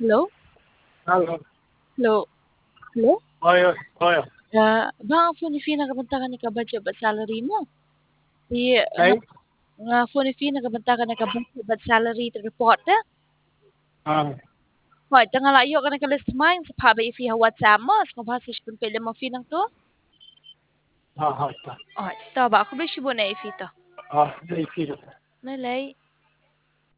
Hello? Halo. Hello? Hello? Oyo, oyo. Bang phone fee nagabantagan ni kabadyo ba salary mo? Di Ay? nga phone fee nagabantagan ni kabadyo ba salary to report na? Hoy, tangalayo ka nakalist mine sa paba if you WhatsApp mo, sa mabasa kung pwede mo fee ng to? Ha, Oh, ito ba? Ako ba siya na if ito? Dai filo. Nalay.